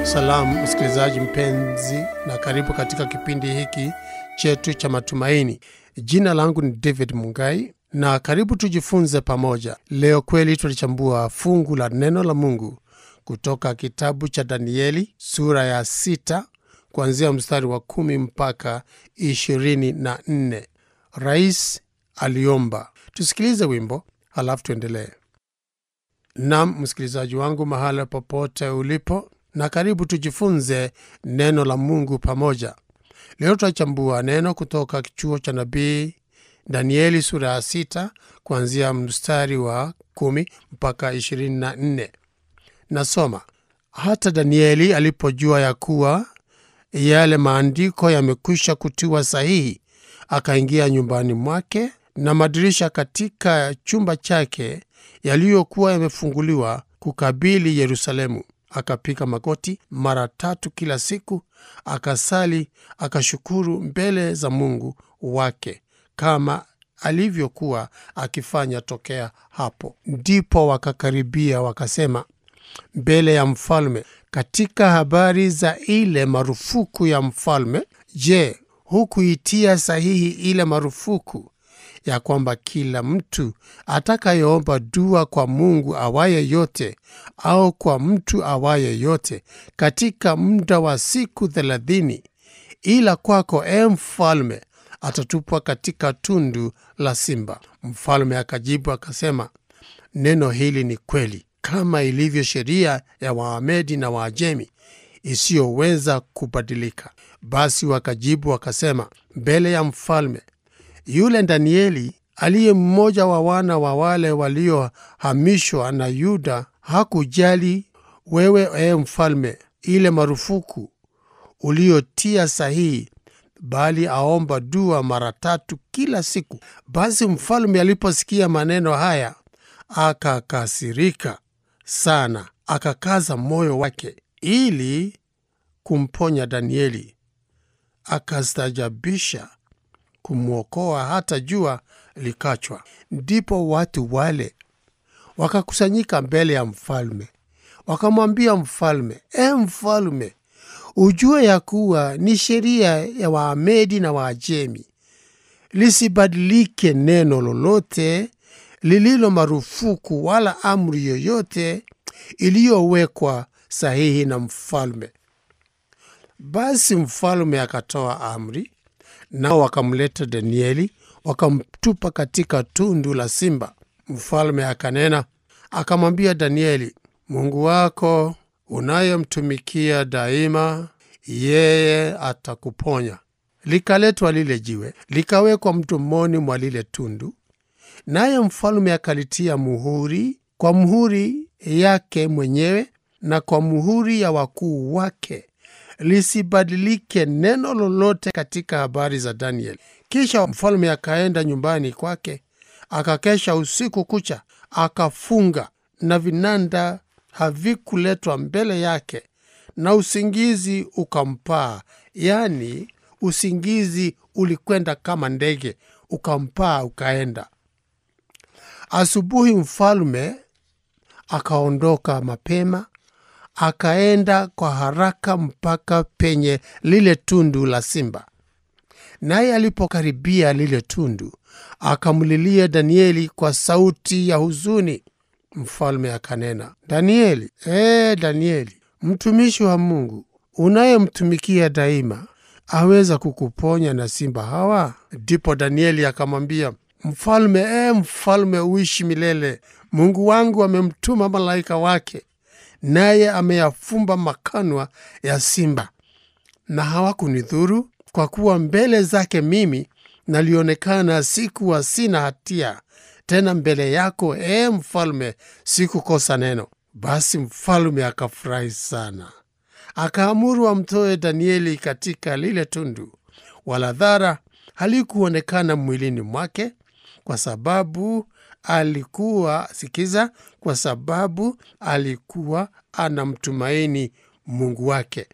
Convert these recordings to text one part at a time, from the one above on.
Salamu msikilizaji mpenzi, na karibu katika kipindi hiki chetu cha matumaini. Jina langu ni David Mungai na karibu tujifunze pamoja. Leo kweli tulichambua fungu la neno la Mungu kutoka kitabu cha Danieli sura ya 6 kuanzia mstari wa 10 mpaka 24. Rais aliomba. Tusikilize wimbo halafu tuendelee. Naam msikilizaji wangu mahala popote ulipo, na karibu tujifunze neno la Mungu pamoja. Leo tutachambua neno kutoka kichuo cha nabii Danieli sura ya 6 kuanzia mstari wa 10 mpaka 24. Nasoma: hata Danieli alipojua ya kuwa yale maandiko yamekwisha kutiwa sahihi, akaingia nyumbani mwake, na madirisha katika chumba chake yaliyokuwa yamefunguliwa kukabili Yerusalemu. Akapiga magoti mara 3 kila siku, akasali, akashukuru mbele za Mungu wake kama alivyokuwa akifanya tokea hapo. Ndipo wakakaribia wakasema mbele ya mfalme katika habari za ile marufuku ya mfalme, je, hukuitia sahihi ile marufuku ya kwamba kila mtu atakayeomba dua kwa Mungu awaye yote au kwa mtu awaye yote katika muda wa siku 30, ila kwako mfalme atatupwa katika tundu la simba? Mfalme akajibu akasema, neno hili ni kweli, kama ilivyo sheria ya Waamedi na Waajemi isiyoweza kubadilika. Basi wakajibu wakasema mbele ya mfalme, yule Danieli aliye mmoja wa wana wa wale waliohamishwa na Yuda hakujali wewe mfalme ile marufuku uliotia sahihi, bali aomba dua mara 3 kila siku. Basi mfalme aliposikia maneno haya akakasirika sana, akakaza moyo wake ili kumponya Danieli, akastajabisha kumwokoa hata jua likachwa. Ndipo watu wale wakakusanyika mbele ya mfalme, wakamwambia mfalme, mfalme, ujue ya kuwa ni sheria ya Waamedi na Waajemi lisibadilike neno lolote lililo marufuku, wala amri yoyote iliyowekwa sahihi na mfalme. Basi mfalme akatoa amri, nao wakamleta Danieli, wakamtupa katika tundu la simba. Mfalme akanena akamwambia Danieli, Mungu wako unayemtumikia daima, yeye atakuponya. Likaletwa lile jiwe, likawekwa mdomoni mwa lile tundu, naye mfalme akalitia muhuri, kwa muhuri yake mwenyewe na kwa muhuri ya wakuu wake, lisibadilike neno lolote katika habari za Danieli. Kisha mfalme akaenda nyumbani kwake, akakesha usiku kucha, akafunga, na vinanda havikuletwa mbele yake, na usingizi ukampaa. Yani usingizi ulikwenda kama ndege, ukampaa ukaenda. Asubuhi mfalme akaondoka mapema, akaenda kwa haraka mpaka penye lile tundu la simba. Naye alipokaribia lile tundu, akamlilia Danieli kwa sauti ya huzuni. Mfalme akanena, Danieli, Danieli, mtumishi wa Mungu unayemtumikia daima, aweza kukuponya na simba hawa? Ndipo Danieli akamwambia mfalme, mfalme, uishi milele. Mungu wangu amemtuma malaika wake, naye ameyafumba makanwa ya simba, na hawakunidhuru, kwa kuwa mbele zake mimi nalionekana sikuwa sina hatia, tena mbele yako mfalme sikukosa neno. Basi mfalme akafurahi sana, akaamuru amtoe Danieli katika lile tundu, wala dhara halikuonekana mwilini mwake, kwa sababu alikuwa anamtumaini Mungu wake.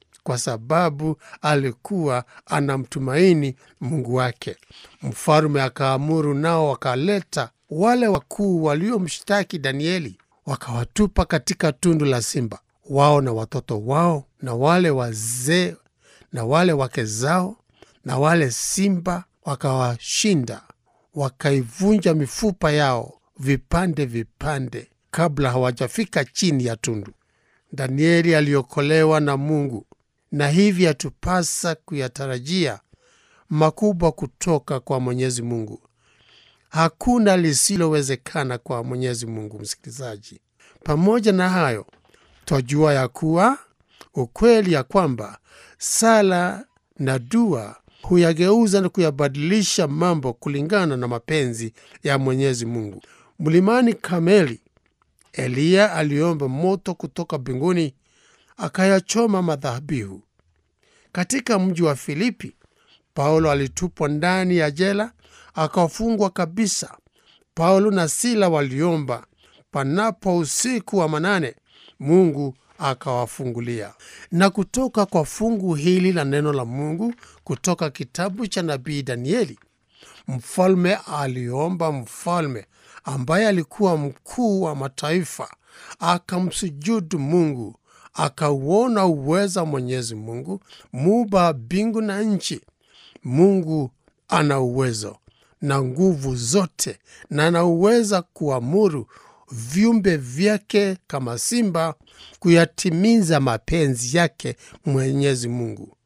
Mfalme akaamuru, nao wakaleta wale wakuu waliomshtaki Danieli, wakawatupa katika tundu la simba. wao na watoto wao na wale wazee na wale wake zao na wale simba, wakawashinda, wakaivunja mifupa yao vipande vipande kabla hawajafika chini ya tundu. Danieli aliokolewa na Mungu, na hivi atupasa kuyatarajia makubwa kutoka kwa Mwenyezi Mungu. Hakuna lisilowezekana kwa Mwenyezi Mungu, msikilizaji. Pamoja na hayo, twajua ya kuwa ukweli ya kwamba sala na dua huyageuza na kuyabadilisha mambo kulingana na mapenzi ya Mwenyezi Mungu. Mlimani Kameli, Eliya aliomba moto kutoka mbinguni akayachoma madhabihu. Katika mji wa Filipi, Paulo alitupwa ndani ya jela akafungwa kabisa. Paulo na Sila waliomba panapo usiku wa manane, Mungu akawafungulia. Na kutoka kwa fungu hili la neno la Mungu kutoka kitabu cha nabii Danieli, mfalme aliomba mfalme ambaye alikuwa mkuu wa mataifa, akamsujudu Mungu, akauona uweza Mwenyezi Mungu, muumba mbingu na nchi. Mungu ana uwezo na nguvu zote, na anaweza kuamuru viumbe vyake kama simba kuyatimiza mapenzi yake Mwenyezi Mungu.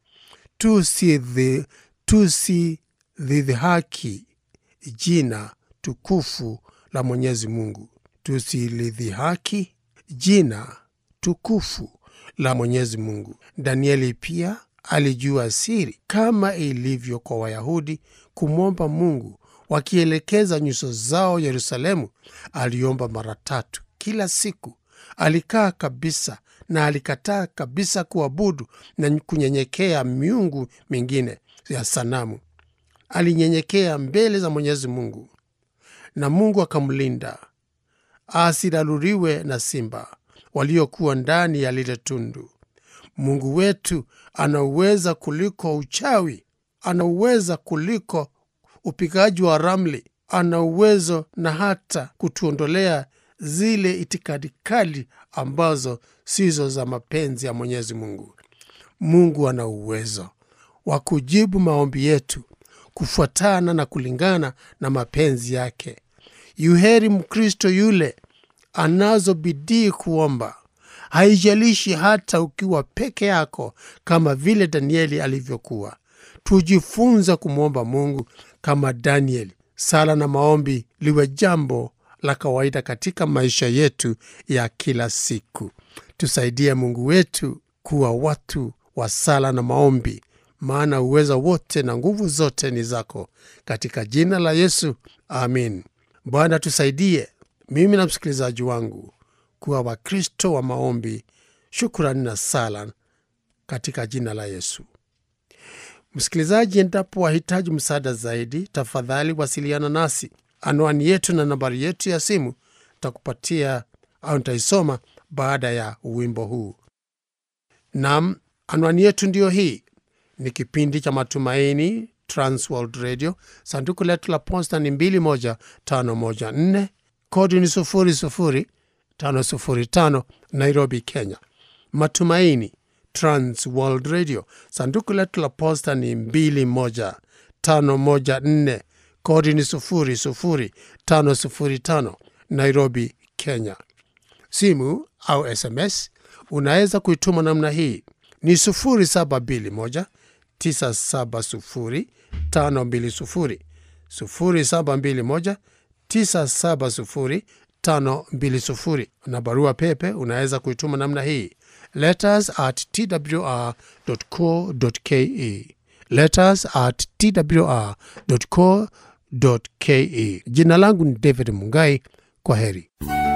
Tusilidhihaki jina tukufu la Mwenyezi Mungu. Tusilidhihaki jina tukufu la Mwenyezi Mungu. Danieli pia alijua siri, kama ilivyo kwa Wayahudi, kumwomba Mungu wakielekeza nyuso zao Yerusalemu. Aliomba mara 3 kila siku. Alikaa kabisa na alikataa kabisa kuabudu na kunyenyekea miungu mingine ya sanamu. Alinyenyekea mbele za Mwenyezi Mungu, na Mungu akamlinda asidaluriwe na simba waliokuwa ndani ya lile tundu. Mungu wetu anaweza kuliko uchawi, anaweza kuliko upigaji wa ramli, ana uwezo na hata kutuondolea zile itikadi kali ambazo sizo za mapenzi ya Mwenyezi Mungu. Mungu ana uwezo wa kujibu maombi yetu kufuatana na kulingana na mapenzi yake. Yuheri Mkristo yule anazo bidii kuomba, haijalishi hata ukiwa peke yako, kama vile Danieli alivyokuwa. Tujifunza kumwomba Mungu kama Danieli. Sala na maombi liwe jambo la kawaida katika maisha yetu ya kila siku. Tusaidie Mungu wetu kuwa watu wa sala na maombi, maana uweza wote na nguvu zote ni zako. Katika jina la Yesu, amin. Bwana tusaidie, mimi na msikilizaji wangu, kuwa Wakristo wa maombi, shukrani na sala katika jina la Yesu. Msikilizaji, endapo wahitaji msaada zaidi, tafadhali wasiliana nasi. Anwani yetu na nambari yetu ya simu takupatia au nitaisoma baada ya wimbo huu. Naam, anwani yetu ndio hii. Ni kipindi cha Matumaini, Transworld Radio. Sanduku letu la posta ni 21514, kodi ni 00505, Nairobi, Kenya. Matumaini, Transworld Radio. Sanduku letu la posta ni 21514, kodi ni 00505, Nairobi, Kenya. Simu au SMS unaweza kuituma namna hii. Ni 0721970520, 0721970520. Na barua pepe unaweza kuituma namna hii. letters@twr.co.ke, letters@twr.co.ke. Jina langu ni David Mungai. Kwa heri.